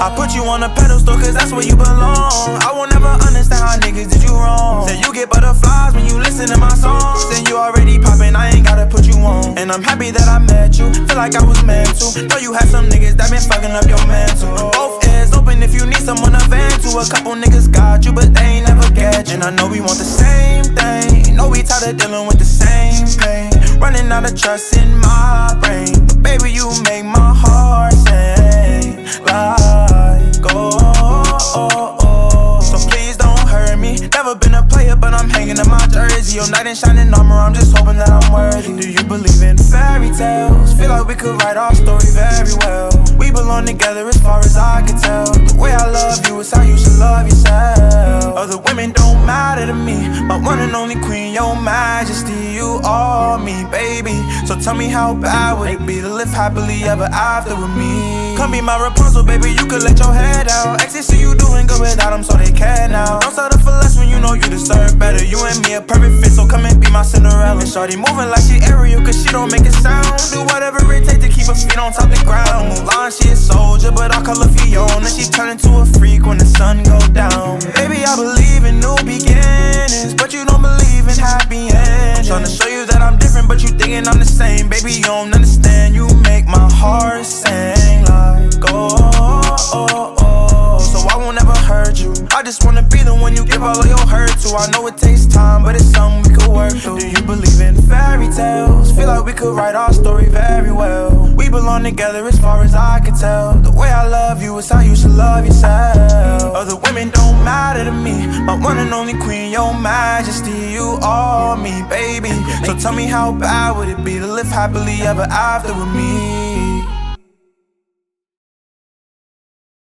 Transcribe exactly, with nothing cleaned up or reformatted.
I put you on a pedestal cause that's where you belong. I will never understand how niggas did you wrong. Say you get butterflies when you listen to my songs. Then you already poppin', I ain't gotta put you on. And I'm happy that I met you, feel like I was meant to. Know you had some niggas that been fucking up your mental. Both ears open if you need someone to vent to. A couple niggas got you, but they ain't never get you. And I know we want the same thing, know we tired of dealing with the same pain. Running out of trust in my brain, but baby you make my heart sing like oh, oh, oh. So please don't hurt me. Never been a player, but I'm hanging in my jersey. Your knight in shining armor, I'm just hoping that I'm worthy. Do you believe in fairy tales? Feel like we could write our story very well. We belong together as far as I can tell. The way I love you is how you should love yourself. Other women don't matter to me, my one and only queen, your majesty. You are me, baby. So tell me how bad would it be to live happily ever after with me? Come be my Rapunzel, baby, you could let your head out. Exes see you doing good without them, so they care now. Don't settle for less when you know you deserve better. You and me a perfect fit, so come and be my Cinderella. And shawty moving like she Ariel, cause she don't make a sound. Do whatever it takes to keep her feet on top the ground. Mulan, she a soldier, but I call her Fiona. She turn into a freak when the sun go down. Baby, I believe in new beginnings, but you don't believe in happy endings. I'm tryna show you that I'm different, but you thinking I'm the same. Baby, you don't understand, you make my heart sing like oh, oh, oh. So I won't ever hurt you, I just wanna be the one you give all of your hurt to. I know it takes time, but it's something we could work through. Do you believe in fairy tales? Feel like we could write our story very well. We belong together as far as I can tell. The way I love you is how you should love yourself. Other women don't matter to me, my one and only queen, your majesty. You are me, baby. So tell me how bad would it be to live happily ever after with me?